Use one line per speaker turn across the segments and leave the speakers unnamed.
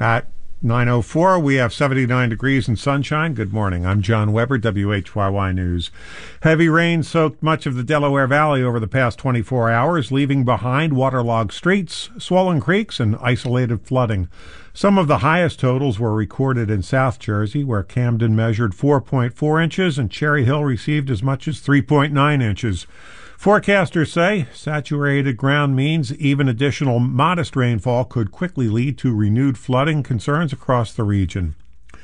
At 9:04, we have 79 degrees and sunshine. Good morning. I'm John Weber, WHYY News. Heavy rain soaked much of the Delaware Valley over the past 24 hours, leaving behind waterlogged streets, swollen creeks, and isolated flooding. Some of the highest totals were recorded in South Jersey, where Camden measured 4.4 inches and Cherry Hill received as much as 3.9 inches. Forecasters say saturated ground means even additional modest rainfall could quickly lead to renewed flooding concerns across the region.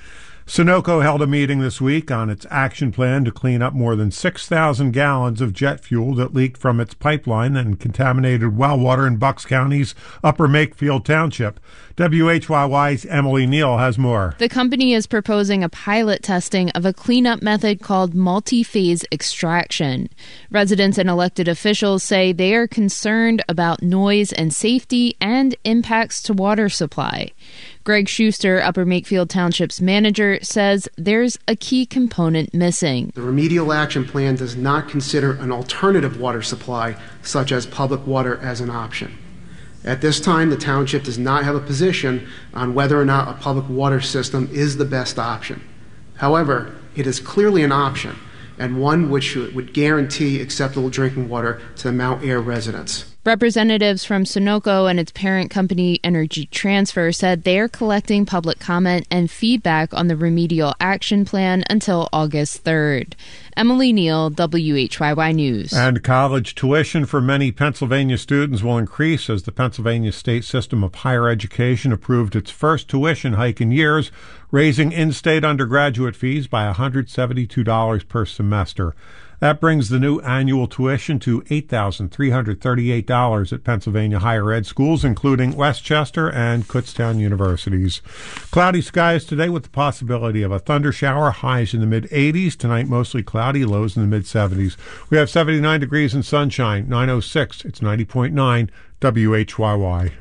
Sunoco held a meeting this week on its action plan to clean up more than 6,000 gallons of jet fuel that leaked from its pipeline and contaminated well water in Bucks County's Upper Makefield Township. WHYY's Emily Neal has more.
The company is proposing a pilot testing of a cleanup method called multi-phase extraction. Residents and elected officials say they are concerned about noise and safety and impacts to water supply. Greg Schuster, Upper Makefield Township's manager, says there's a key component missing.
The remedial action plan does not consider an alternative water supply, such as public water, as an option. At this time, the township does not have a position on whether or not a public water system is the best option. However, it is clearly an option, and one which would guarantee acceptable drinking water to the Mount Ayr residents.
Representatives from Sunoco and its parent company Energy Transfer said they are collecting public comment and feedback on the remedial action plan until August 3rd. Emily Neal, WHYY News.
And college tuition for many Pennsylvania students will increase as the Pennsylvania State System of Higher Education approved its first tuition hike in years, raising in-state undergraduate fees by $172 per semester. That brings the new annual tuition to $8,338 at Pennsylvania higher ed schools, including Westchester and Kutztown universities. Cloudy skies today with the possibility of a thunder shower, highs in the mid-80s. Tonight, mostly cloudy, lows in the mid-70s. We have 79 degrees and sunshine, 9:06. It's 90.9 WHYY.